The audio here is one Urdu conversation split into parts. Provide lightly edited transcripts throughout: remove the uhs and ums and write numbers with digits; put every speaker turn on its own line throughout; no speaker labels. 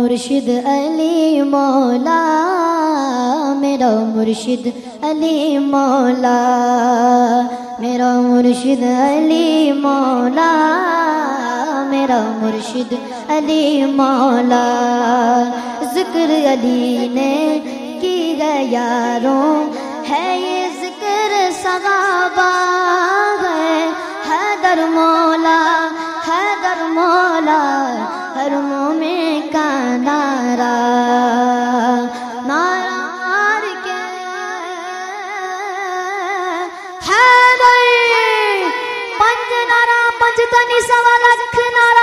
مرشد علی مولا، میرا مرشد علی مولا، میرا مرشد علی مولا، میرا مرشد علی مولا۔ ذکر علی نے کی گئے یاروں، ہے یہ ذکر صحابہ ہے، حیدر مولا، حیدر مولا، ہر مومن کا نعرہ، نعرہ مار کے حیدر، پنج نعرہ پنج تنی سوا لکھ نعرہ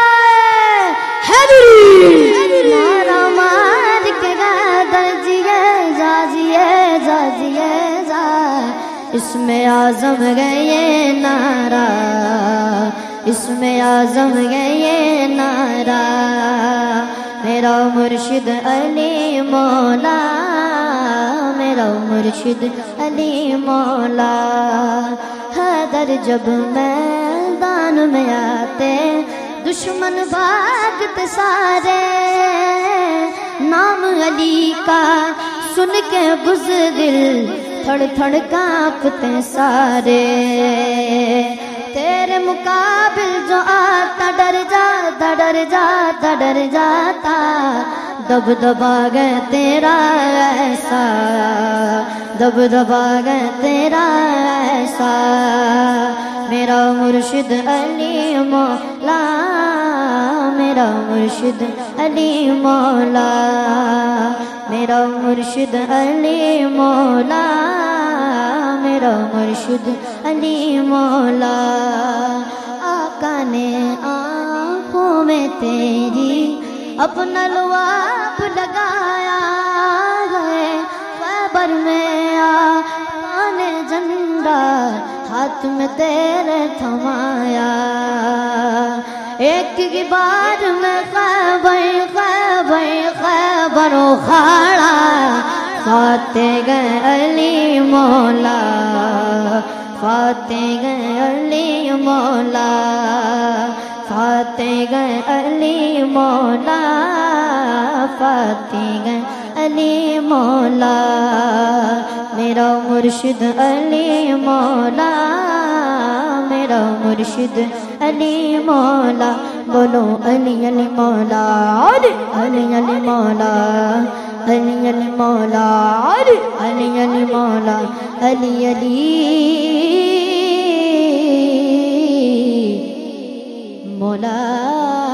حیدری، نعرہ مار کے حیدر جیے جا جیے جا جیے جا، اس میں اعظم گئے یہ نعرہ، اس میں اعظم گئے یہ نعرہ، میرا مرشد علی مولا، میرا مرشد علی مولا۔ حیدر جب میدان میں آتے دشمن بھاگتے سارے، نام علی کا سن کے بزدل تھڑ تھڑ کانپتے سارے، تیرے مقابل جو آتا ڈر جاتا ڈر جاتا ڈر جاتا، دب دبا گئے تیرا ایسا، دب دبا گئے تیرا ایسا، میرا مرشد علی مولا، میرا مرشد علی مولا، میرا مرشد علی مولا، میرا مرشد علی مولا۔ آقا نے آنکھوں میں تیری اپنا لعاب لگایا ہے، خیبر میں آقا نے جھنڈا ہاتھ میں تیرے تھمایا، ایک ہی بار میں خیبر خیبر خیبر اکھاڑا، فاتح گئے علی مولا، فاتح گئے علی مولا، فاتح گئے علی مولا، فاتح گئے علی مولا، میرا مرشد علی مولا، میرا مرشد علی مولا۔ بولو علی علی مولا، علی علی علی مولا، علی علی مولا، علی علی علی مولا، علی علی مولا۔